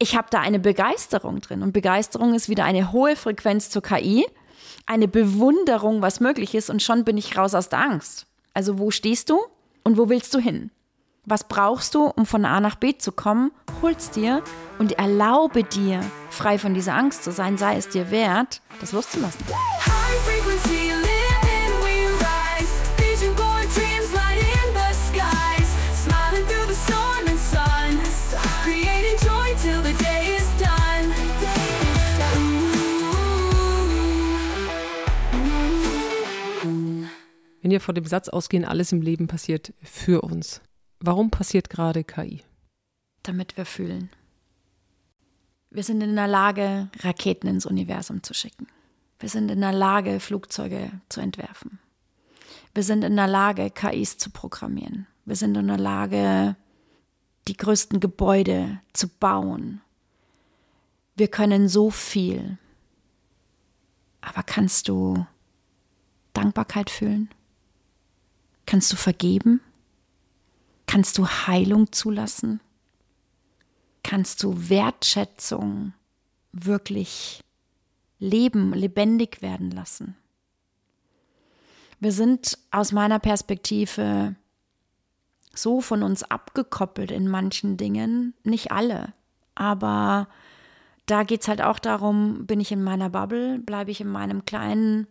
ich habe da eine Begeisterung drin. Und Begeisterung ist wieder eine hohe Frequenz zur KI, eine Bewunderung, was möglich ist. Und schon bin ich raus aus der Angst. Also wo stehst du und wo willst du hin? Was brauchst du, um von A nach B zu kommen? Hol's dir und erlaube dir, frei von dieser Angst zu sein, sei es dir wert, das loszulassen. Wenn wir von dem Satz ausgehen, alles im Leben passiert für uns. Warum passiert gerade KI? Damit wir fühlen. Wir sind in der Lage, Raketen ins Universum zu schicken. Wir sind in der Lage, Flugzeuge zu entwerfen. Wir sind in der Lage, KIs zu programmieren. Wir sind in der Lage, die größten Gebäude zu bauen. Wir können so viel. Aber kannst du Dankbarkeit fühlen? Kannst du vergeben? Kannst du Heilung zulassen? Kannst du Wertschätzung wirklich leben, lebendig werden lassen? Wir sind aus meiner Perspektive so von uns abgekoppelt in manchen Dingen, nicht alle, aber da geht es halt auch darum, bin ich in meiner Bubble, bleibe ich in meiner kleinen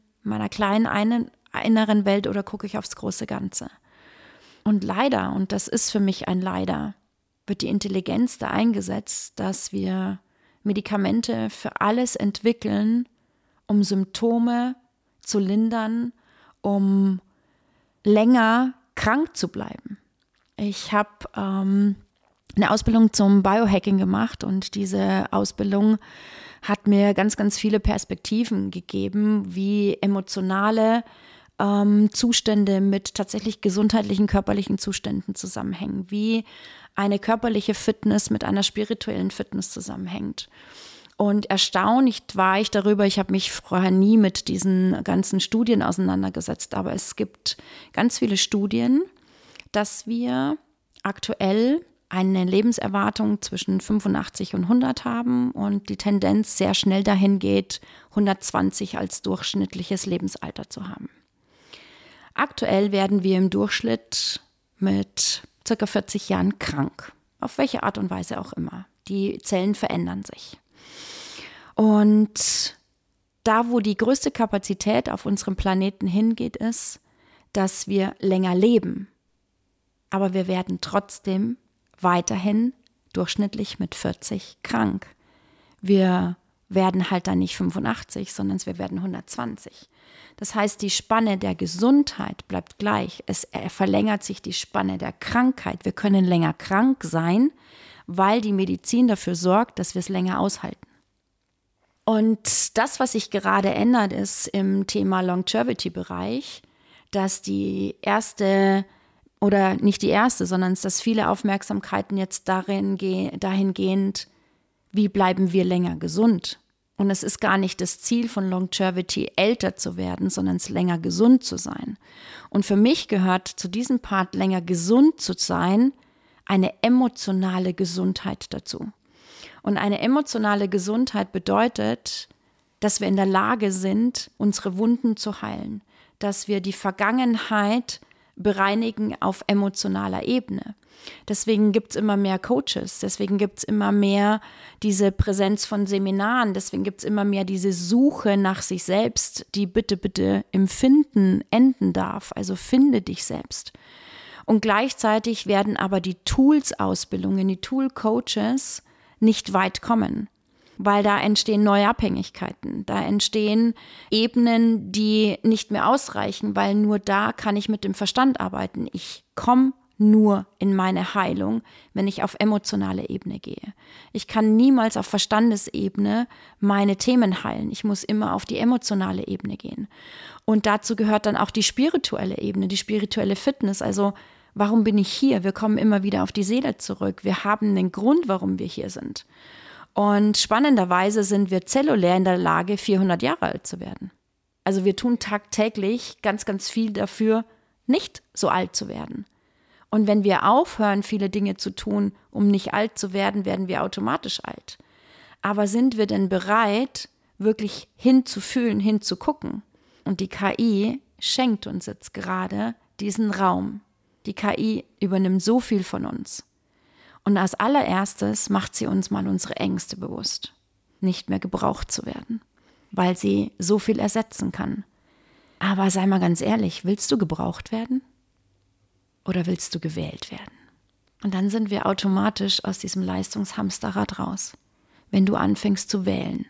inneren Welt oder gucke ich aufs große Ganze? Und leider, und das ist für mich ein Leider, wird die Intelligenz da eingesetzt, dass wir Medikamente für alles entwickeln, um Symptome zu lindern, um länger krank zu bleiben. Ich habe eine Ausbildung zum Biohacking gemacht und diese Ausbildung hat mir ganz, ganz viele Perspektiven gegeben, wie emotionale Zustände mit tatsächlich gesundheitlichen, körperlichen Zuständen zusammenhängen, wie eine körperliche Fitness mit einer spirituellen Fitness zusammenhängt. Und erstaunt war ich darüber, ich habe mich vorher nie mit diesen ganzen Studien auseinandergesetzt, aber es gibt ganz viele Studien, dass wir aktuell eine Lebenserwartung zwischen 85 und 100 haben und die Tendenz sehr schnell dahin geht, 120 als durchschnittliches Lebensalter zu haben. Aktuell werden wir im Durchschnitt mit ca. 40 Jahren krank. Auf welche Art und Weise auch immer. Die Zellen verändern sich. Und da, wo die größte Kapazität auf unserem Planeten hingeht, ist, dass wir länger leben. Aber wir werden trotzdem weiterhin durchschnittlich mit 40 krank. Wir werden halt dann nicht 85, sondern wir werden 120. Das heißt, die Spanne der Gesundheit bleibt gleich. Es verlängert sich die Spanne der Krankheit. Wir können länger krank sein, weil die Medizin dafür sorgt, dass wir es länger aushalten. Und das, was sich gerade ändert, ist im Thema Longevity-Bereich, dass die erste oder nicht die erste, sondern dass viele Aufmerksamkeiten jetzt dahingehend, wie bleiben wir länger gesund? Und es ist gar nicht das Ziel von Longevity, älter zu werden, sondern es länger gesund zu sein. Und für mich gehört zu diesem Part, länger gesund zu sein, eine emotionale Gesundheit dazu. Und eine emotionale Gesundheit bedeutet, dass wir in der Lage sind, unsere Wunden zu heilen, dass wir die Vergangenheit bereinigen auf emotionaler Ebene. Deswegen gibt es immer mehr Coaches, deswegen gibt es immer mehr diese Präsenz von Seminaren, deswegen gibt es immer mehr diese Suche nach sich selbst, die bitte im Finden enden darf. Also finde dich selbst. Und gleichzeitig werden aber die Tools-Ausbildungen, die Tool-Coaches nicht weit kommen, weil da entstehen neue Abhängigkeiten, da entstehen Ebenen, die nicht mehr ausreichen, weil nur da kann ich mit dem Verstand arbeiten. Ich komme nur in meine Heilung, wenn ich auf emotionale Ebene gehe. Ich kann niemals auf Verstandesebene meine Themen heilen. Ich muss immer auf die emotionale Ebene gehen. Und dazu gehört dann auch die spirituelle Ebene, die spirituelle Fitness. Also warum bin ich hier? Wir kommen immer wieder auf die Seele zurück. Wir haben einen Grund, warum wir hier sind. Und spannenderweise sind wir zellulär in der Lage, 400 Jahre alt zu werden. Also wir tun tagtäglich ganz, ganz viel dafür, nicht so alt zu werden. Und wenn wir aufhören, viele Dinge zu tun, um nicht alt zu werden, werden wir automatisch alt. Aber sind wir denn bereit, wirklich hinzufühlen, hinzugucken? Und die KI schenkt uns jetzt gerade diesen Raum. Die KI übernimmt so viel von uns. Und als allererstes macht sie uns mal unsere Ängste bewusst, nicht mehr gebraucht zu werden, weil sie so viel ersetzen kann. Aber sei mal ganz ehrlich, willst du gebraucht werden? Oder willst du gewählt werden? Und dann sind wir automatisch aus diesem Leistungshamsterrad raus, wenn du anfängst zu wählen.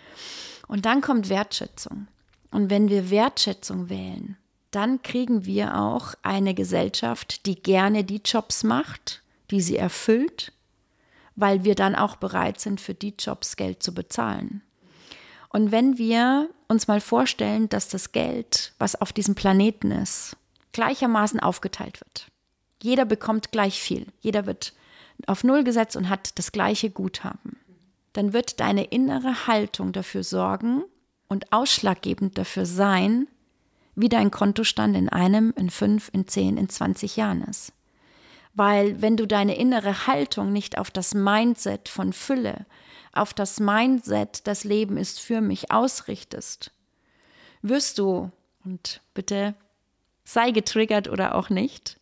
Und dann kommt Wertschätzung. Und wenn wir Wertschätzung wählen, dann kriegen wir auch eine Gesellschaft, die gerne die Jobs macht, die sie erfüllt, weil wir dann auch bereit sind, für die Jobs Geld zu bezahlen. Und wenn wir uns mal vorstellen, dass das Geld, was auf diesem Planeten ist, gleichermaßen aufgeteilt wird. Jeder bekommt gleich viel. Jeder wird auf Null gesetzt und hat das gleiche Guthaben. Dann wird deine innere Haltung dafür sorgen und ausschlaggebend dafür sein, wie dein Kontostand in 1, in 5, in 10, in 20 Jahren ist. Weil wenn du deine innere Haltung nicht auf das Mindset von Fülle, auf das Mindset, das Leben ist für mich, ausrichtest, wirst du, und bitte sei getriggert oder auch nicht,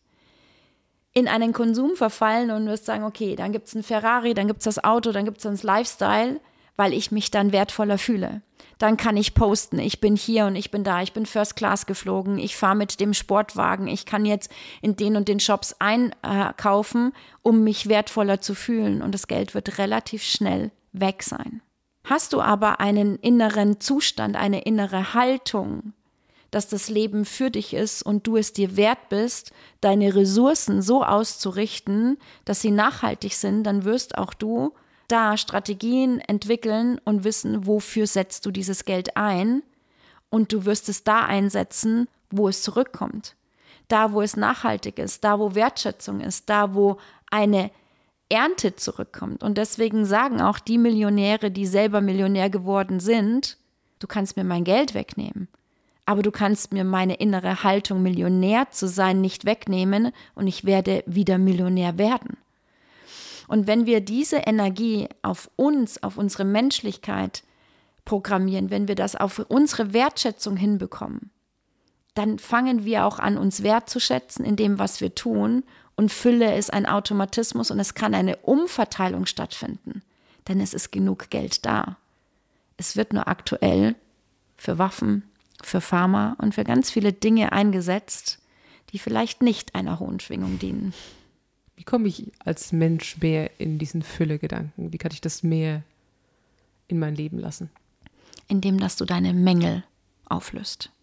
in einen Konsum verfallen und wirst sagen, okay, dann gibt es ein Ferrari, dann gibt es das Auto, dann gibt es das Lifestyle, weil ich mich dann wertvoller fühle. Dann kann ich posten, ich bin hier und ich bin da, ich bin First Class geflogen, ich fahre mit dem Sportwagen, ich kann jetzt in den und den Shops einkaufen, um mich wertvoller zu fühlen und das Geld wird relativ schnell weg sein. Hast du aber einen inneren Zustand, eine innere Haltung, dass das Leben für dich ist und du es dir wert bist, deine Ressourcen so auszurichten, dass sie nachhaltig sind, dann wirst auch du da Strategien entwickeln und wissen, wofür setzt du dieses Geld ein und du wirst es da einsetzen, wo es zurückkommt. Da, wo es nachhaltig ist, da, wo Wertschätzung ist, da, wo eine Ernte zurückkommt. Und deswegen sagen auch die Millionäre, die selber Millionär geworden sind, du kannst mir mein Geld wegnehmen, aber du kannst mir meine innere Haltung, Millionär zu sein, nicht wegnehmen und ich werde wieder Millionär werden. Und wenn wir diese Energie auf uns, auf unsere Menschlichkeit programmieren, wenn wir das auf unsere Wertschätzung hinbekommen, dann fangen wir auch an, uns wertzuschätzen in dem, was wir tun. Und Fülle ist ein Automatismus und es kann eine Umverteilung stattfinden, denn es ist genug Geld da. Es wird nur aktuell für Waffen, für Pharma und für ganz viele Dinge eingesetzt, die vielleicht nicht einer hohen Schwingung dienen. Wie komme ich als Mensch mehr in diesen Fülle-Gedanken? Wie kann ich das mehr in mein Leben lassen? Indem, dass du deine Mängel auflöst.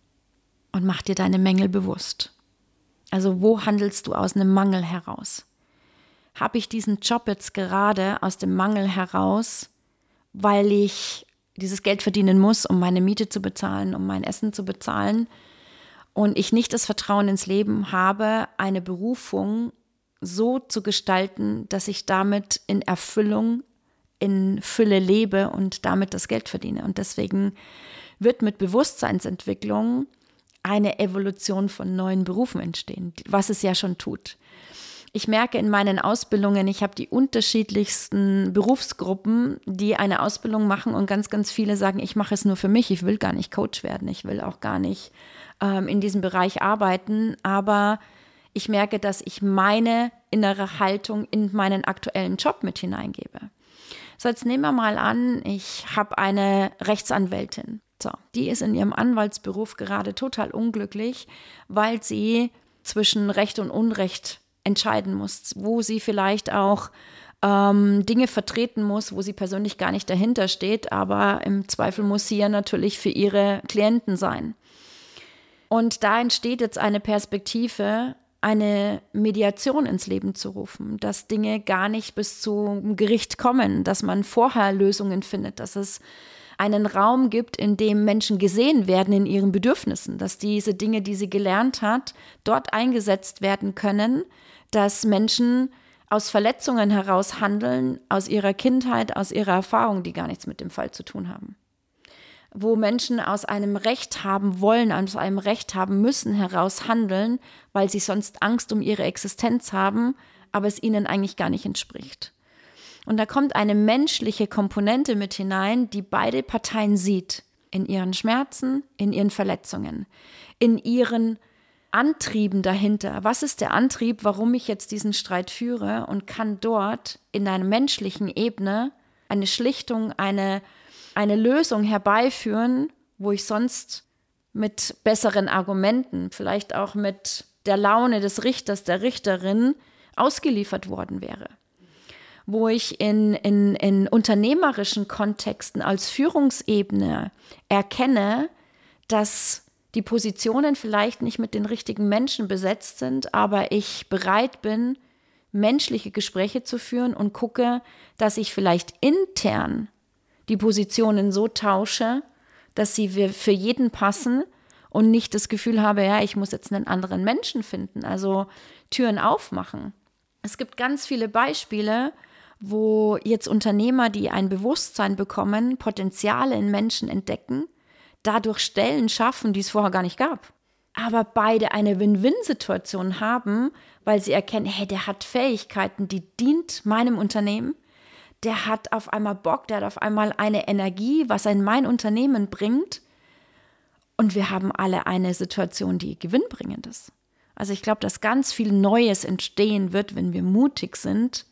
Und mach dir deine Mängel bewusst. Also wo handelst du aus einem Mangel heraus? Habe ich diesen Job jetzt gerade aus dem Mangel heraus, weil ich dieses Geld verdienen muss, um meine Miete zu bezahlen, um mein Essen zu bezahlen und ich nicht das Vertrauen ins Leben habe, eine Berufung so zu gestalten, dass ich damit in Erfüllung, in Fülle lebe und damit das Geld verdiene. Und deswegen wird mit Bewusstseinsentwicklung eine Evolution von neuen Berufen entstehen, was es ja schon tut. Ich merke in meinen Ausbildungen, ich habe die unterschiedlichsten Berufsgruppen, die eine Ausbildung machen und ganz, ganz viele sagen, ich mache es nur für mich, ich will gar nicht Coach werden, ich will auch gar nicht in diesem Bereich arbeiten, aber ich merke, dass ich meine innere Haltung in meinen aktuellen Job mit hineingebe. So, jetzt nehmen wir mal an, ich habe eine Rechtsanwältin. So, die ist in ihrem Anwaltsberuf gerade total unglücklich, weil sie zwischen Recht und Unrecht entscheiden muss, wo sie vielleicht auch Dinge vertreten muss, wo sie persönlich gar nicht dahinter steht, aber im Zweifel muss sie ja natürlich für ihre Klienten sein. Und da entsteht jetzt eine Perspektive, eine Mediation ins Leben zu rufen, dass Dinge gar nicht bis zum Gericht kommen, dass man vorher Lösungen findet, dass es einen Raum gibt, in dem Menschen gesehen werden in ihren Bedürfnissen, dass diese Dinge, die sie gelernt hat, dort eingesetzt werden können, dass Menschen aus Verletzungen heraus handeln, aus ihrer Kindheit, aus ihrer Erfahrung, die gar nichts mit dem Fall zu tun haben. wo Menschen aus einem Recht haben wollen, aus einem Recht haben müssen heraus handeln, weil sie sonst Angst um ihre Existenz haben, aber es ihnen eigentlich gar nicht entspricht. Und da kommt eine menschliche Komponente mit hinein, die beide Parteien sieht, in ihren Schmerzen, in ihren Verletzungen, in ihren Antrieben dahinter. Was ist der Antrieb, warum ich jetzt diesen Streit führe, und kann dort in einer menschlichen Ebene eine Schlichtung, eine Lösung herbeiführen, wo ich sonst mit besseren Argumenten, vielleicht auch mit der Laune des Richters, der Richterin ausgeliefert worden wäre. Wo ich in unternehmerischen Kontexten als Führungsebene erkenne, dass die Positionen vielleicht nicht mit den richtigen Menschen besetzt sind, aber ich bereit bin, menschliche Gespräche zu führen und gucke, dass ich vielleicht intern die Positionen so tausche, dass sie für jeden passen und nicht das Gefühl habe, ja, ich muss jetzt einen anderen Menschen finden, also Türen aufmachen. Es gibt ganz viele Beispiele, wo jetzt Unternehmer, die ein Bewusstsein bekommen, Potenziale in Menschen entdecken, dadurch Stellen schaffen, die es vorher gar nicht gab. Aber beide eine Win-Win-Situation haben, weil sie erkennen, hey, der hat Fähigkeiten, die dient meinem Unternehmen, der hat auf einmal Bock, der hat auf einmal eine Energie, was er in mein Unternehmen bringt, und wir haben alle eine Situation, die gewinnbringend ist. Also ich glaube, dass ganz viel Neues entstehen wird, wenn wir mutig sind,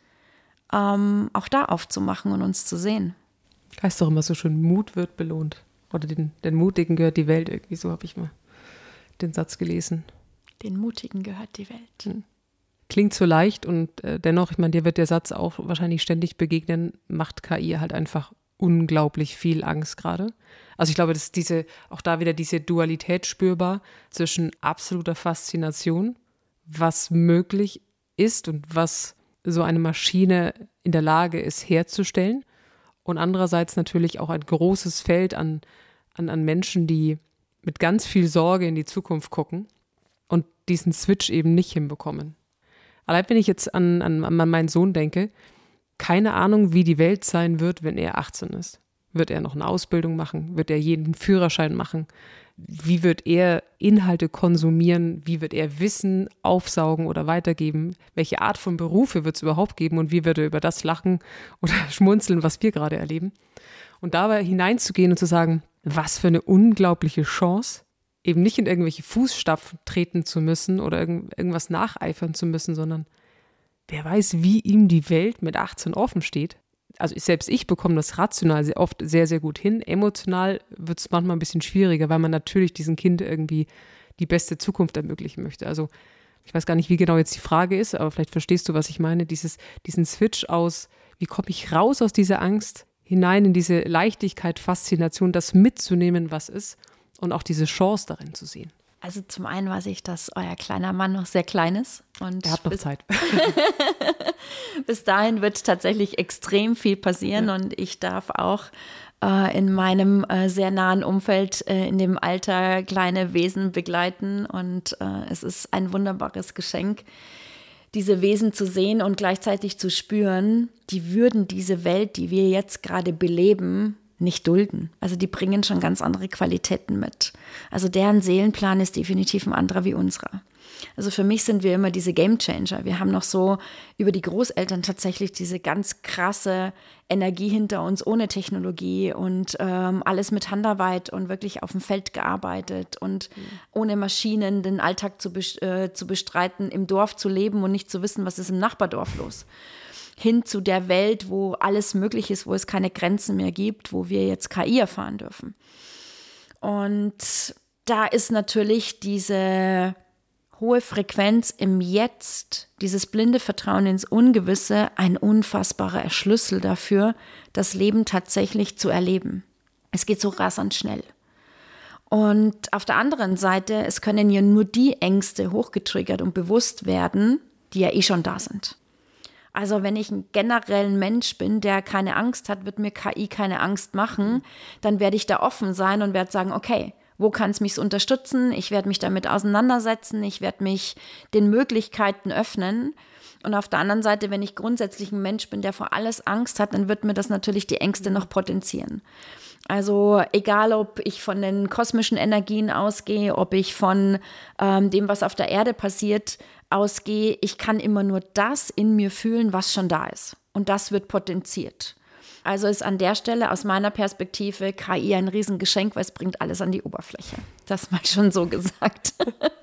auch da aufzumachen und uns zu sehen. Heißt doch immer so schön, Mut wird belohnt. Oder den Mutigen gehört die Welt, irgendwie so habe ich mal den Satz gelesen. Den Mutigen gehört die Welt. Klingt so leicht und dennoch, ich meine, dir wird der Satz auch wahrscheinlich ständig begegnen, macht KI halt einfach unglaublich viel Angst gerade. Also ich glaube, dass auch da wieder diese Dualität spürbar zwischen absoluter Faszination, was möglich ist und was so eine Maschine in der Lage ist herzustellen, und andererseits natürlich auch ein großes Feld an Menschen, die mit ganz viel Sorge in die Zukunft gucken und diesen Switch eben nicht hinbekommen. Allein wenn ich jetzt an meinen Sohn denke, keine Ahnung, wie die Welt sein wird, wenn er 18 ist. Wird er noch eine Ausbildung machen? Wird er jeden Führerschein machen? Wie wird er Inhalte konsumieren? Wie wird er Wissen aufsaugen oder weitergeben? Welche Art von Berufe wird es überhaupt geben? Und wie wird er über das lachen oder schmunzeln, was wir gerade erleben? Und dabei hineinzugehen und zu sagen, was für eine unglaubliche Chance, eben nicht in irgendwelche Fußstapfen treten zu müssen oder irgendwas nacheifern zu müssen, sondern wer weiß, wie ihm die Welt mit 18 offen steht. Also selbst ich bekomme das rational sehr oft sehr, sehr gut hin. Emotional wird es manchmal ein bisschen schwieriger, weil man natürlich diesem Kind irgendwie die beste Zukunft ermöglichen möchte. Also ich weiß gar nicht, wie genau jetzt die Frage ist, aber vielleicht verstehst du, was ich meine. Diesen Switch aus, wie komme ich raus aus dieser Angst, hinein in diese Leichtigkeit, Faszination, das mitzunehmen, was ist, und auch diese Chance darin zu sehen. Also zum einen weiß ich, dass euer kleiner Mann noch sehr klein ist. Und er hat noch Zeit. Bis dahin wird tatsächlich extrem viel passieren, ja. Und ich darf auch in meinem sehr nahen Umfeld in dem Alter kleine Wesen begleiten. Und es ist ein wunderbares Geschenk, diese Wesen zu sehen und gleichzeitig zu spüren, die würden diese Welt, die wir jetzt gerade beleben, nicht dulden. Also die bringen schon ganz andere Qualitäten mit. Also deren Seelenplan ist definitiv ein anderer wie unserer. Also für mich sind wir immer diese Gamechanger. Wir haben noch so über die Großeltern tatsächlich diese ganz krasse Energie hinter uns, ohne Technologie und alles mit Handarbeit und wirklich auf dem Feld gearbeitet und ohne Maschinen den Alltag zu bestreiten, im Dorf zu leben und nicht zu wissen, was ist im Nachbardorf los. Hin zu der Welt, wo alles möglich ist, wo es keine Grenzen mehr gibt, wo wir jetzt KI erfahren dürfen. Und da ist natürlich diese hohe Frequenz im Jetzt, dieses blinde Vertrauen ins Ungewisse, ein unfassbarer Schlüssel dafür, das Leben tatsächlich zu erleben. Es geht so rasant schnell. Und auf der anderen Seite, es können ja nur die Ängste hochgetriggert und bewusst werden, die ja eh schon da sind. Also wenn ich ein generell Mensch bin, der keine Angst hat, wird mir KI keine Angst machen, dann werde ich da offen sein und werde sagen, okay, wo kann es mich unterstützen? Ich werde mich damit auseinandersetzen, ich werde mich den Möglichkeiten öffnen. Und auf der anderen Seite, wenn ich grundsätzlich ein Mensch bin, der vor alles Angst hat, dann wird mir das natürlich die Ängste noch potenzieren. Also egal, ob ich von den kosmischen Energien ausgehe, ob ich von dem, was auf der Erde passiert, ausgehe, ich kann immer nur das in mir fühlen, was schon da ist. Und das wird potenziert. Also ist an der Stelle aus meiner Perspektive KI ein Riesengeschenk, weil es bringt alles an die Oberfläche. Das mal schon so gesagt.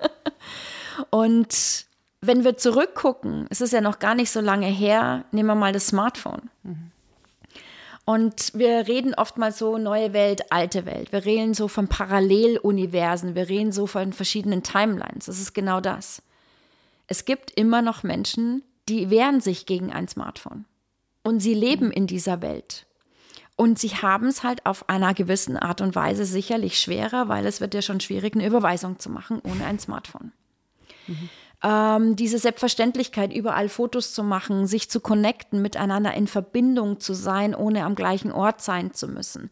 Und wenn wir zurückgucken, es ist ja noch gar nicht so lange her, nehmen wir mal das Smartphone. Und wir reden oftmals so neue Welt, alte Welt. Wir reden so von Paralleluniversen, wir reden so von verschiedenen Timelines. Das ist genau das. Es gibt immer noch Menschen, die wehren sich gegen ein Smartphone. Und sie leben in dieser Welt. Und sie haben es halt auf einer gewissen Art und Weise sicherlich schwerer, weil es wird ja schon schwierig, eine Überweisung zu machen ohne ein Smartphone. Diese Selbstverständlichkeit, überall Fotos zu machen, sich zu connecten, miteinander in Verbindung zu sein, ohne am gleichen Ort sein zu müssen.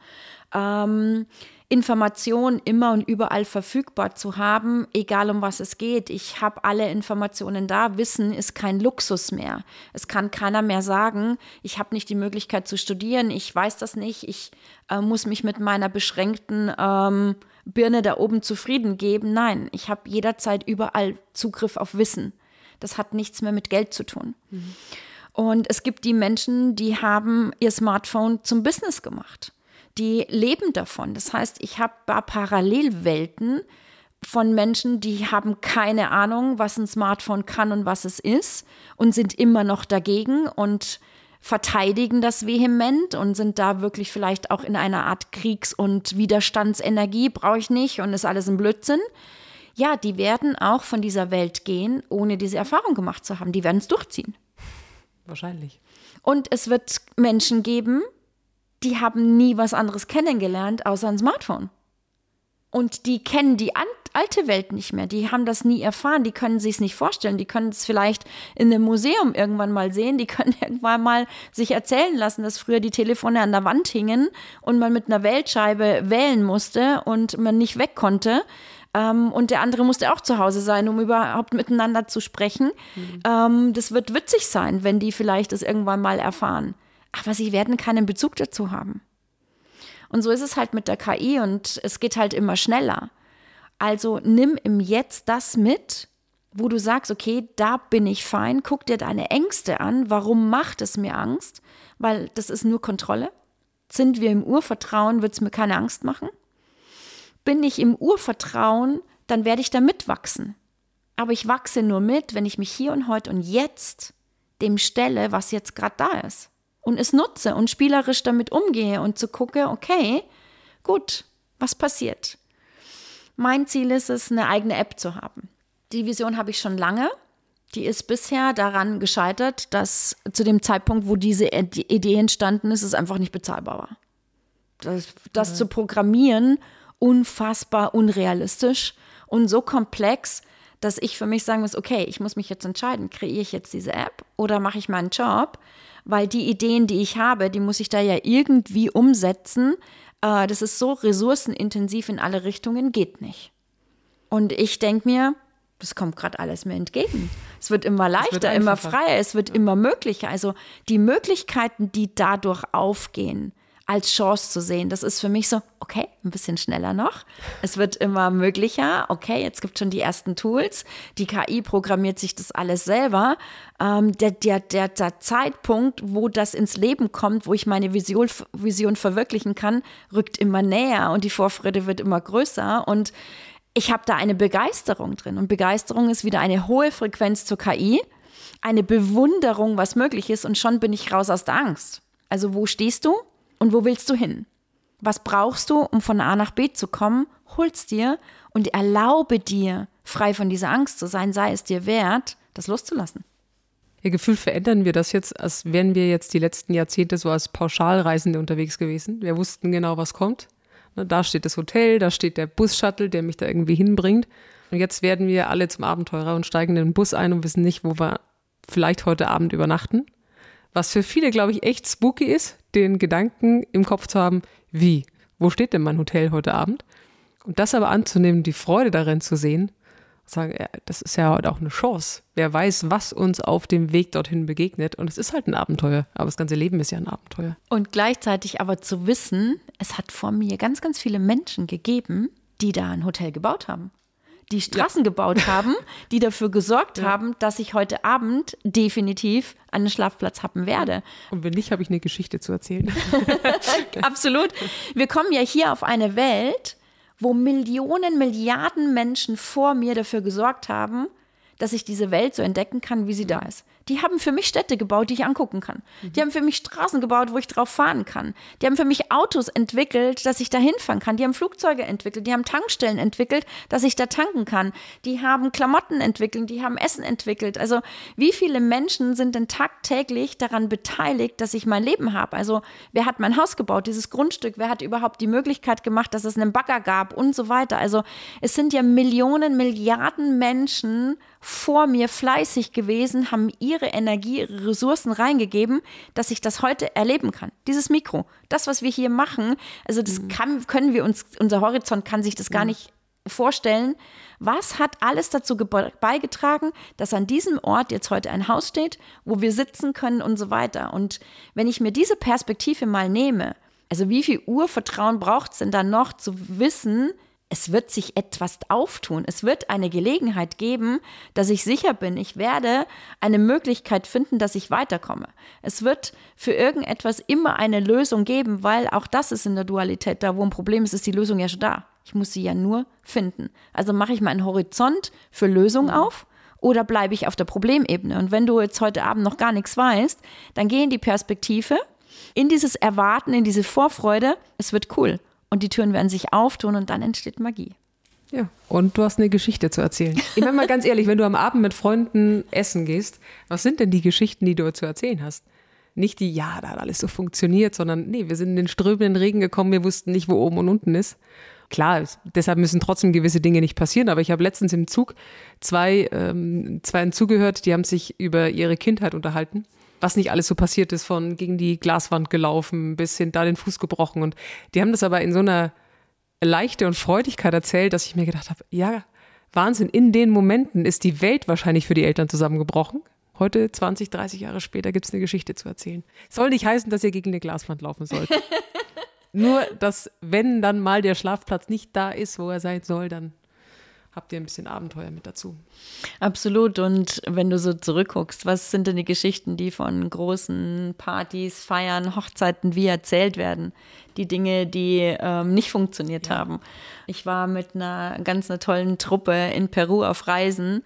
Informationen immer und überall verfügbar zu haben, egal um was es geht. Ich habe alle Informationen da. Wissen ist kein Luxus mehr. Es kann keiner mehr sagen, ich habe nicht die Möglichkeit zu studieren, ich weiß das nicht, ich muss mich mit meiner beschränkten Birne da oben zufrieden geben. Nein, ich habe jederzeit überall Zugriff auf Wissen. Das hat nichts mehr mit Geld zu tun. Und es gibt die Menschen, die haben ihr Smartphone zum Business gemacht. Die leben davon. Das heißt, ich habe Parallelwelten von Menschen, die haben keine Ahnung, was ein Smartphone kann und was es ist und sind immer noch dagegen und verteidigen das vehement und sind da wirklich vielleicht auch in einer Art Kriegs- und Widerstandsenergie, brauche ich nicht und ist alles ein Blödsinn. Ja, die werden auch von dieser Welt gehen, ohne diese Erfahrung gemacht zu haben. Die werden es durchziehen. Wahrscheinlich. Und es wird Menschen geben, die haben nie was anderes kennengelernt, außer ein Smartphone. Und die kennen die alte Welt nicht mehr. Die haben das nie erfahren. Die können sich es nicht vorstellen. Die können es vielleicht in einem Museum irgendwann mal sehen. Die können irgendwann mal sich erzählen lassen, dass früher die Telefone an der Wand hingen und man mit einer Wählscheibe wählen musste und man nicht weg konnte. Und der andere musste auch zu Hause sein, um überhaupt miteinander zu sprechen. Das wird witzig sein, wenn die vielleicht das irgendwann mal erfahren. Aber sie werden keinen Bezug dazu haben. Und so ist es halt mit der KI und es geht halt immer schneller. Also nimm im Jetzt das mit, wo du sagst, okay, da bin ich fein, guck dir deine Ängste an. Warum macht es mir Angst? Weil das ist nur Kontrolle. Sind wir im Urvertrauen, wird es mir keine Angst machen? Bin ich im Urvertrauen, dann werde ich da mitwachsen. Aber ich wachse nur mit, wenn ich mich hier und heute und jetzt dem stelle, was jetzt gerade da ist. Und es nutze und spielerisch damit umgehe und zu gucke, okay, gut, was passiert? Mein Ziel ist es, eine eigene App zu haben. Die Vision habe ich schon lange. Die ist bisher daran gescheitert, dass zu dem Zeitpunkt, wo diese Idee entstanden ist, es einfach nicht bezahlbar war. Das zu programmieren, unfassbar unrealistisch und so komplex, dass ich für mich sagen muss, okay, ich muss mich jetzt entscheiden, kreiere ich jetzt diese App oder mache ich meinen Job? Weil die Ideen, die ich habe, die muss ich da ja irgendwie umsetzen. Das ist so ressourcenintensiv in alle Richtungen, geht nicht. Und ich denke mir, das kommt gerade alles mir entgegen. Es wird immer leichter, immer freier, es wird immer möglicher. Also die Möglichkeiten, die dadurch aufgehen, als Chance zu sehen, das ist für mich so, okay, ein bisschen schneller noch. Es wird immer möglicher. Okay, jetzt gibt es schon die ersten Tools. Die KI programmiert sich das alles selber. Der Zeitpunkt, wo das ins Leben kommt, wo ich meine Vision verwirklichen kann, rückt immer näher und die Vorfreude wird immer größer. Und ich habe da eine Begeisterung drin. Und Begeisterung ist wieder eine hohe Frequenz zur KI, eine Bewunderung, was möglich ist. Und schon bin ich raus aus der Angst. Also wo stehst du? Und wo willst du hin? Was brauchst du, um von A nach B zu kommen? Hol's dir und erlaube dir, frei von dieser Angst zu sein, sei es dir wert, das loszulassen. Ihr Gefühl verändern wir das jetzt, als wären wir jetzt die letzten Jahrzehnte so als Pauschalreisende unterwegs gewesen. Wir wussten genau, was kommt. Da steht das Hotel, da steht der Bus-Shuttle, der mich da irgendwie hinbringt. Und jetzt werden wir alle zum Abenteurer und steigen in den Bus ein und wissen nicht, wo wir vielleicht heute Abend übernachten. Was für viele, glaube ich, echt spooky ist, den Gedanken im Kopf zu haben, wo steht denn mein Hotel heute Abend? Und das aber anzunehmen, die Freude darin zu sehen Sagen, ja, das ist ja auch eine Chance. Wer weiß, was uns auf dem Weg dorthin begegnet. Und es ist halt ein Abenteuer. Aber das ganze Leben ist ja ein Abenteuer. Und gleichzeitig aber zu wissen, es hat vor mir ganz, ganz viele Menschen gegeben, die da ein Hotel gebaut haben. Die Straßen gebaut haben, die dafür gesorgt haben, dass ich heute Abend definitiv einen Schlafplatz haben werde. Und wenn nicht, habe ich eine Geschichte zu erzählen. Absolut. Wir kommen ja hier auf eine Welt, wo Millionen, Milliarden Menschen vor mir dafür gesorgt haben, dass ich diese Welt so entdecken kann, wie sie da ist. Die haben für mich Städte gebaut, die ich angucken kann. Die haben für mich Straßen gebaut, wo ich drauf fahren kann. Die haben für mich Autos entwickelt, dass ich da hinfahren kann. Die haben Flugzeuge entwickelt, die haben Tankstellen entwickelt, dass ich da tanken kann. Die haben Klamotten entwickelt, die haben Essen entwickelt. Also wie viele Menschen sind denn tagtäglich daran beteiligt, dass ich mein Leben habe? Also wer hat mein Haus gebaut, dieses Grundstück? Wer hat überhaupt die Möglichkeit gemacht, dass es einen Bagger gab und so weiter? Also es sind ja Millionen, Milliarden Menschen vor mir fleißig gewesen, haben ihre Energie, ihre Ressourcen reingegeben, dass ich das heute erleben kann. Dieses Mikro, das, was wir hier machen, also das können wir uns, unser Horizont kann sich das gar nicht vorstellen. Was hat alles dazu beigetragen, dass an diesem Ort jetzt heute ein Haus steht, wo wir sitzen können und so weiter? Und wenn ich mir diese Perspektive mal nehme, also wie viel Urvertrauen braucht es denn dann noch zu wissen, es wird sich etwas auftun. Es wird eine Gelegenheit geben, dass ich sicher bin, ich werde eine Möglichkeit finden, dass ich weiterkomme. Es wird für irgendetwas immer eine Lösung geben, weil auch das ist in der Dualität da, wo ein Problem ist, ist die Lösung ja schon da. Ich muss sie ja nur finden. Also mache ich meinen Horizont für Lösungen auf oder bleibe ich auf der Problemebene? Und wenn du jetzt heute Abend noch gar nichts weißt, dann geh in die Perspektive, in dieses Erwarten, in diese Vorfreude, es wird cool. Und die Türen werden sich auftun und dann entsteht Magie. Ja, und du hast eine Geschichte zu erzählen. Ich meine mal ganz ehrlich, wenn du am Abend mit Freunden essen gehst, was sind denn die Geschichten, die du zu erzählen hast? Nicht die, ja, da hat alles so funktioniert, sondern nee, wir sind in den strömenden Regen gekommen, wir wussten nicht, wo oben und unten ist. Klar, deshalb müssen trotzdem gewisse Dinge nicht passieren, aber ich habe letztens im Zug zweien zugehört, die haben sich über ihre Kindheit unterhalten. Was nicht alles so passiert ist, von gegen die Glaswand gelaufen bis hin da den Fuß gebrochen. Und die haben das aber in so einer Leichte und Freudigkeit erzählt, dass ich mir gedacht habe, ja, Wahnsinn, in den Momenten ist die Welt wahrscheinlich für die Eltern zusammengebrochen. Heute, 20, 30 Jahre später, gibt es eine Geschichte zu erzählen. Soll nicht heißen, dass ihr gegen eine Glaswand laufen sollt. Nur, dass wenn dann mal der Schlafplatz nicht da ist, wo er sein soll, dann habt ihr ein bisschen Abenteuer mit dazu. Absolut. Und wenn du so zurückguckst, was sind denn die Geschichten, die von großen Partys, Feiern, Hochzeiten wie erzählt werden? Die Dinge, die nicht funktioniert haben. Ich war mit einer ganz tollen Truppe in Peru auf Reisen.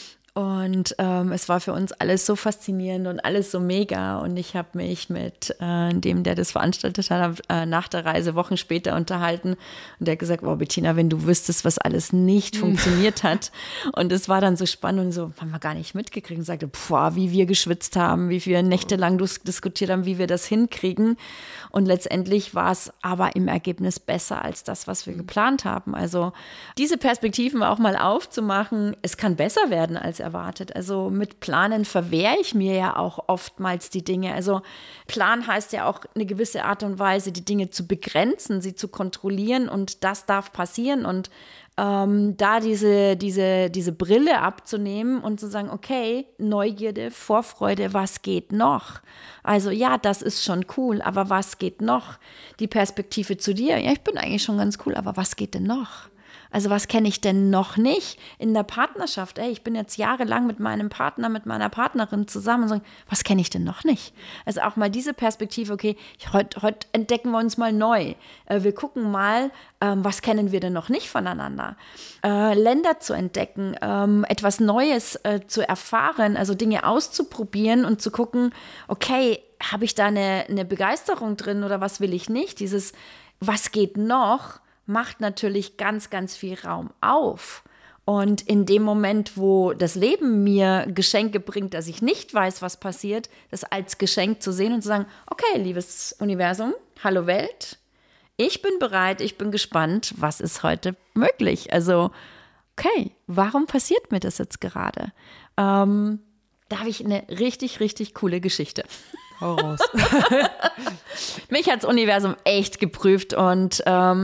Und es war für uns alles so faszinierend und alles so mega. Und ich habe mich mit dem, der das veranstaltet hat, nach der Reise Wochen später unterhalten. Und der hat gesagt, wow, Bettina, wenn du wüsstest, was alles nicht funktioniert hat. Und es war dann so spannend und so, haben wir gar nicht mitgekriegt. Und sagte, wie wir geschwitzt haben, wie wir nächtelang diskutiert haben, wie wir das hinkriegen. Und letztendlich war es aber im Ergebnis besser als das, was wir geplant haben. Also diese Perspektiven auch mal aufzumachen, es kann besser werden als erwartet. Also mit Planen verwehre ich mir ja auch oftmals die Dinge. Also Plan heißt ja auch eine gewisse Art und Weise, die Dinge zu begrenzen, sie zu kontrollieren und das darf passieren und da diese Brille abzunehmen und zu sagen, okay, Neugierde, Vorfreude, was geht noch? Also ja, das ist schon cool, aber was geht noch? Die Perspektive zu dir, ja, ich bin eigentlich schon ganz cool, aber was geht denn noch? Also was kenne ich denn noch nicht in der Partnerschaft? Ich bin jetzt jahrelang mit meinem Partner, mit meiner Partnerin zusammen und sage, was kenne ich denn noch nicht? Also auch mal diese Perspektive, okay, heute entdecken wir uns mal neu. Wir gucken mal, was kennen wir denn noch nicht voneinander? Länder zu entdecken, etwas Neues zu erfahren, also Dinge auszuprobieren und zu gucken, okay, habe ich da eine Begeisterung drin oder was will ich nicht? Dieses, was geht noch? Macht natürlich ganz, ganz viel Raum auf. Und in dem Moment, wo das Leben mir Geschenke bringt, dass ich nicht weiß, was passiert, das als Geschenk zu sehen und zu sagen, okay, liebes Universum, hallo Welt, ich bin bereit, ich bin gespannt, was ist heute möglich? Also, okay, warum passiert mir das jetzt gerade? Da habe ich eine richtig, richtig coole Geschichte. Hau raus. Mich hat das Universum echt geprüft und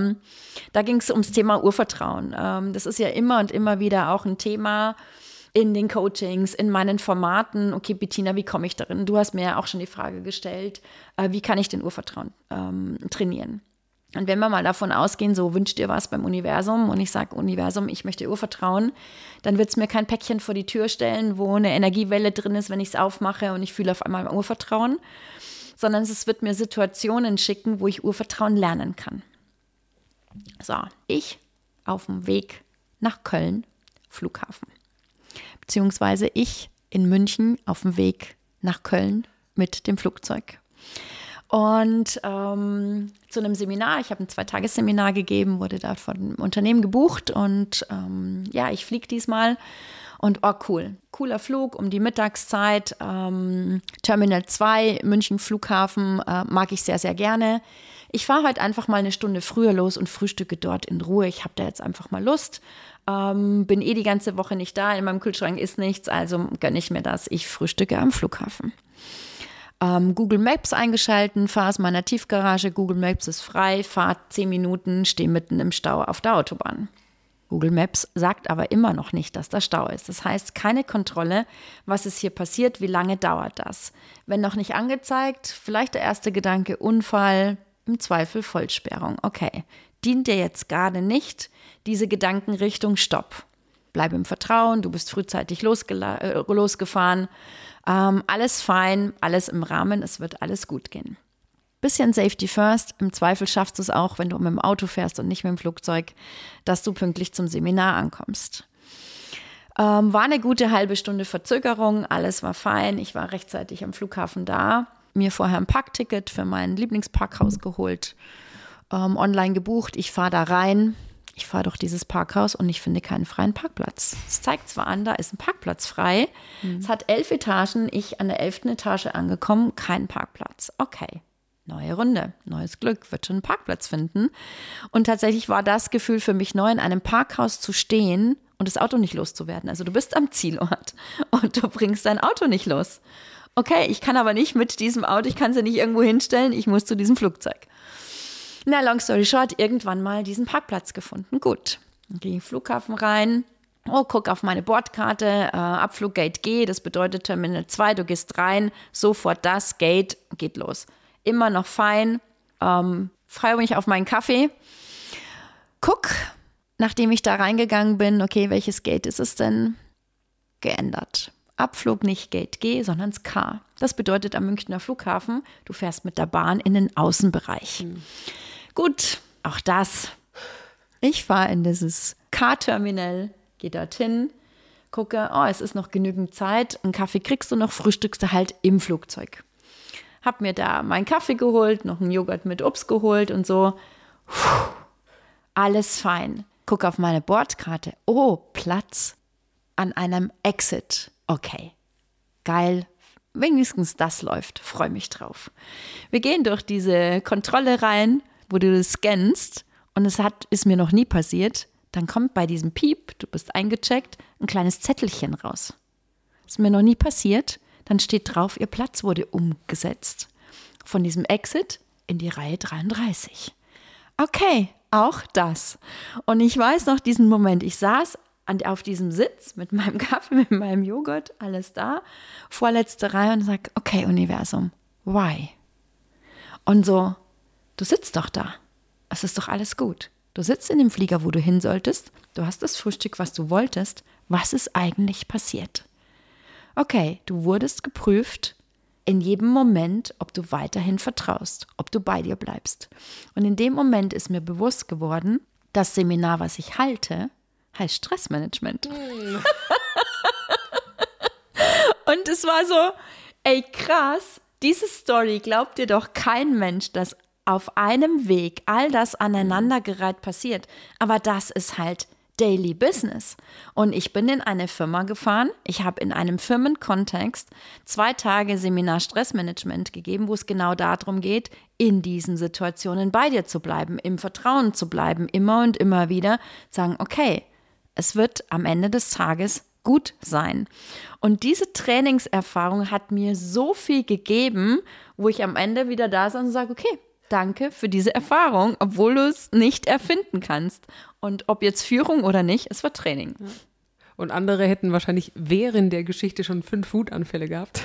da ging es ums Thema Urvertrauen. Das ist ja immer und immer wieder auch ein Thema in den Coachings, in meinen Formaten. Okay, Bettina, wie komme ich darin? Du hast mir ja auch schon die Frage gestellt, wie kann ich den Urvertrauen trainieren? Und wenn wir mal davon ausgehen, so wünscht dir was beim Universum und ich sage, Universum, ich möchte Urvertrauen, dann wird es mir kein Päckchen vor die Tür stellen, wo eine Energiewelle drin ist, wenn ich es aufmache und ich fühle auf einmal Urvertrauen, sondern es wird mir Situationen schicken, wo ich Urvertrauen lernen kann. So, ich auf dem Weg nach Köln, Flughafen. Beziehungsweise ich in München auf dem Weg nach Köln mit dem Flugzeug. Und zu einem Seminar, ich habe ein 2-Tages-Seminar gegeben, wurde da von einem Unternehmen gebucht und ich fliege diesmal und cool, cooler Flug um die Mittagszeit, Terminal 2, München Flughafen, mag ich sehr, sehr gerne. Ich fahre heute einfach mal eine Stunde früher los und frühstücke dort in Ruhe, ich habe da jetzt einfach mal Lust, bin die ganze Woche nicht da, in meinem Kühlschrank ist nichts, also gönne ich mir das, ich frühstücke am Flughafen. Google Maps eingeschalten, fahre aus meiner Tiefgarage, Google Maps ist frei, fahre 10 Minuten, stehe mitten im Stau auf der Autobahn. Google Maps sagt aber immer noch nicht, dass da Stau ist. Das heißt, keine Kontrolle, was ist hier passiert, wie lange dauert das. Wenn noch nicht angezeigt, vielleicht der erste Gedanke, Unfall, im Zweifel Vollsperrung. Okay, dient dir jetzt gerade nicht diese Gedankenrichtung, Stopp. Bleib im Vertrauen, du bist frühzeitig losgefahren. Alles fein, alles im Rahmen, es wird alles gut gehen. Bisschen Safety first, im Zweifel schaffst du es auch, wenn du mit dem Auto fährst und nicht mit dem Flugzeug, dass du pünktlich zum Seminar ankommst. War eine gute halbe Stunde Verzögerung, alles war fein, ich war rechtzeitig am Flughafen da, mir vorher ein Parkticket für mein Lieblingsparkhaus geholt, online gebucht, ich fahre da rein. Ich fahre durch dieses Parkhaus und ich finde keinen freien Parkplatz. Es zeigt zwar an, da ist ein Parkplatz frei. Es hat 11 Etagen, ich an der 11. Etage angekommen, kein Parkplatz. Okay, neue Runde, neues Glück, wird schon einen Parkplatz finden. Und tatsächlich war das Gefühl für mich neu, in einem Parkhaus zu stehen und das Auto nicht loszuwerden. Also du bist am Zielort und du bringst dein Auto nicht los. Okay, ich kann aber nicht mit diesem Auto, ich kann es ja nicht irgendwo hinstellen, ich muss zu diesem Flugzeug. Na, long story short, irgendwann mal diesen Parkplatz gefunden. Gut, dann gehe ich in den Flughafen rein. Guck auf meine Bordkarte, Abflug Gate G, das bedeutet Terminal 2, du gehst rein, sofort das Gate, geht los. Immer noch fein, freue mich auf meinen Kaffee. Guck, nachdem ich da reingegangen bin, okay, welches Gate ist es denn? Geändert. Abflug nicht Gate G, sondern das K. Das bedeutet am Münchner Flughafen, du fährst mit der Bahn in den Außenbereich. Gut, auch das. Ich fahre in dieses K-Terminal, gehe dorthin, gucke, es ist noch genügend Zeit, einen Kaffee kriegst du noch, frühstückst du halt im Flugzeug. Hab mir da meinen Kaffee geholt, noch einen Joghurt mit Obst geholt und so. Alles fein. Guck auf meine Bordkarte. Platz an einem Exit. Okay, geil. Wenigstens das läuft. Freue mich drauf. Wir gehen durch diese Kontrolle rein, wo du das scannst und ist mir noch nie passiert. Dann kommt bei diesem Piep, du bist eingecheckt, ein kleines Zettelchen raus. Ist mir noch nie passiert. Dann steht drauf, ihr Platz wurde umgesetzt. Von diesem Exit in die Reihe 33. Okay, auch das. Und ich weiß noch diesen Moment. Ich saß auf diesem Sitz mit meinem Kaffee, mit meinem Joghurt, alles da, vorletzte Reihe und sage, okay, Universum, why? Und so, du sitzt doch da. Es ist doch alles gut. Du sitzt in dem Flieger, wo du hin solltest. Du hast das Frühstück, was du wolltest. Was ist eigentlich passiert? Okay, du wurdest geprüft in jedem Moment, ob du weiterhin vertraust, ob du bei dir bleibst. Und in dem Moment ist mir bewusst geworden, das Seminar, was ich halte, heißt Stressmanagement. Und es war so, ey krass, diese Story glaubt dir doch kein Mensch, dass auf einem Weg all das aneinandergereiht passiert. Aber das ist halt Daily Business. Und ich bin in eine Firma gefahren. Ich habe in einem Firmenkontext 2 Tage Seminar Stressmanagement gegeben, wo es genau darum geht, in diesen Situationen bei dir zu bleiben, im Vertrauen zu bleiben, immer und immer wieder sagen, okay, es wird am Ende des Tages gut sein. Und diese Trainingserfahrung hat mir so viel gegeben, wo ich am Ende wieder da saß und sage, okay, danke für diese Erfahrung, obwohl du es nicht erfinden kannst. Und ob jetzt Führung oder nicht, es war Training. Ja. Und andere hätten wahrscheinlich während der Geschichte schon 5 Wutanfälle gehabt.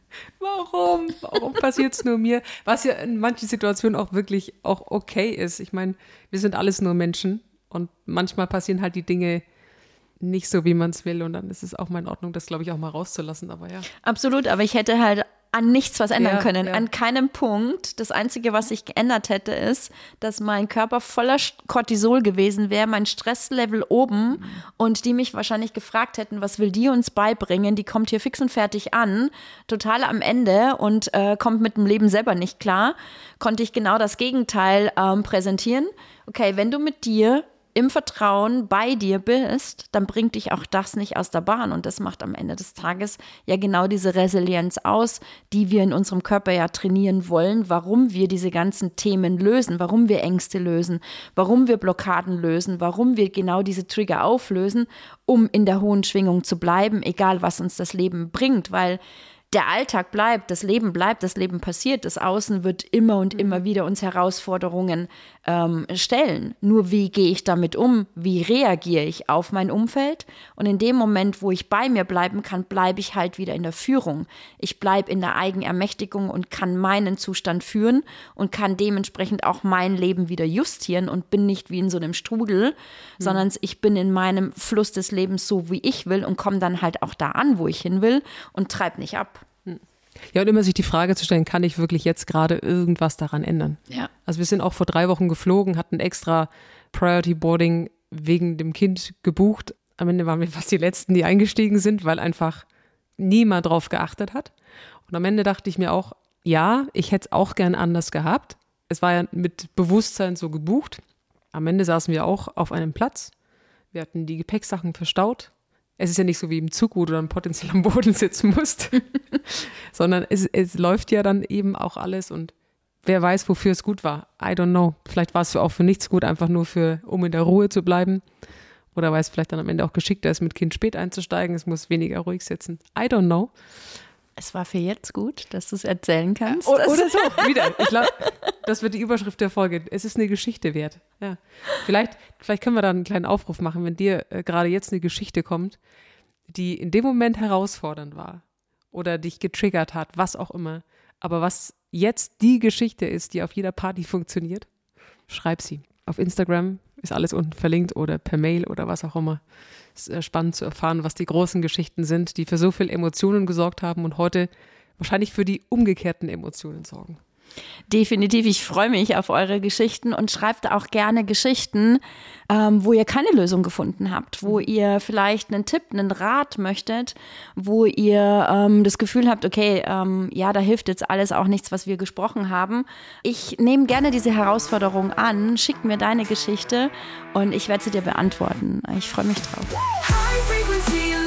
Warum? Warum passiert es nur mir? Was ja in manchen Situationen auch wirklich auch okay ist. Ich meine, wir sind alles nur Menschen und manchmal passieren halt die Dinge nicht so, wie man es will. Und dann ist es auch mal in Ordnung, das, glaube ich, auch mal rauszulassen. Aber ja. Absolut, aber ich hätte halt an nichts was ändern können, an keinem Punkt. Das Einzige, was sich geändert hätte, ist, dass mein Körper voller Cortisol gewesen wäre, mein Stresslevel oben und die mich wahrscheinlich gefragt hätten, was will die uns beibringen? Die kommt hier fix und fertig an, total am Ende und kommt mit dem Leben selber nicht klar. Konnte ich genau das Gegenteil präsentieren. Okay, wenn du mit dir im Vertrauen bei dir bist, dann bringt dich auch das nicht aus der Bahn. Und das macht am Ende des Tages ja genau diese Resilienz aus, die wir in unserem Körper ja trainieren wollen, warum wir diese ganzen Themen lösen, warum wir Ängste lösen, warum wir Blockaden lösen, warum wir genau diese Trigger auflösen, um in der hohen Schwingung zu bleiben, egal was uns das Leben bringt, weil der Alltag bleibt, das Leben passiert, das Außen wird immer und immer wieder uns Herausforderungen stellen. Nur wie gehe ich damit um? Wie reagiere ich auf mein Umfeld? Und in dem Moment, wo ich bei mir bleiben kann, bleibe ich halt wieder in der Führung. Ich bleibe in der Eigenermächtigung und kann meinen Zustand führen und kann dementsprechend auch mein Leben wieder justieren und bin nicht wie in so einem Strudel, sondern ich bin in meinem Fluss des Lebens so, wie ich will und komme dann halt auch da an, wo ich hin will und treibe nicht ab. Ja, und immer sich die Frage zu stellen, kann ich wirklich jetzt gerade irgendwas daran ändern? Ja. Also wir sind auch vor 3 Wochen geflogen, hatten extra Priority Boarding wegen dem Kind gebucht. Am Ende waren wir fast die Letzten, die eingestiegen sind, weil einfach niemand drauf geachtet hat. Und am Ende dachte ich mir auch, ja, ich hätte es auch gern anders gehabt. Es war ja mit Bewusstsein so gebucht. Am Ende saßen wir auch auf einem Platz. Wir hatten die Gepäcksachen verstaut. Es ist ja nicht so wie im Zug, wo du dann potenziell am Boden sitzen musst, sondern es läuft ja dann eben auch alles und wer weiß, wofür es gut war. I don't know. Vielleicht war es auch für nichts gut, einfach nur um in der Ruhe zu bleiben. Oder weil es vielleicht dann am Ende auch geschickter ist, mit Kind spät einzusteigen. Es muss weniger ruhig sitzen. I don't know. Es war für jetzt gut, dass du es erzählen kannst. Oder so, wieder. Ich glaube, das wird die Überschrift der Folge. Es ist eine Geschichte wert. Ja. Vielleicht können wir da einen kleinen Aufruf machen, wenn dir gerade jetzt eine Geschichte kommt, die in dem Moment herausfordernd war oder dich getriggert hat, was auch immer. Aber was jetzt die Geschichte ist, die auf jeder Party funktioniert, schreib sie. Auf Instagram ist alles unten verlinkt oder per Mail oder was auch immer. Es ist spannend zu erfahren, was die großen Geschichten sind, die für so viel Emotionen gesorgt haben und heute wahrscheinlich für die umgekehrten Emotionen sorgen. Definitiv, ich freue mich auf eure Geschichten und schreibt auch gerne Geschichten, wo ihr keine Lösung gefunden habt, wo ihr vielleicht einen Tipp, einen Rat möchtet, wo ihr das Gefühl habt, okay, ja, da hilft jetzt alles auch nichts, was wir gesprochen haben. Ich nehme gerne diese Herausforderung an, schick mir deine Geschichte und ich werde sie dir beantworten. Ich freue mich drauf.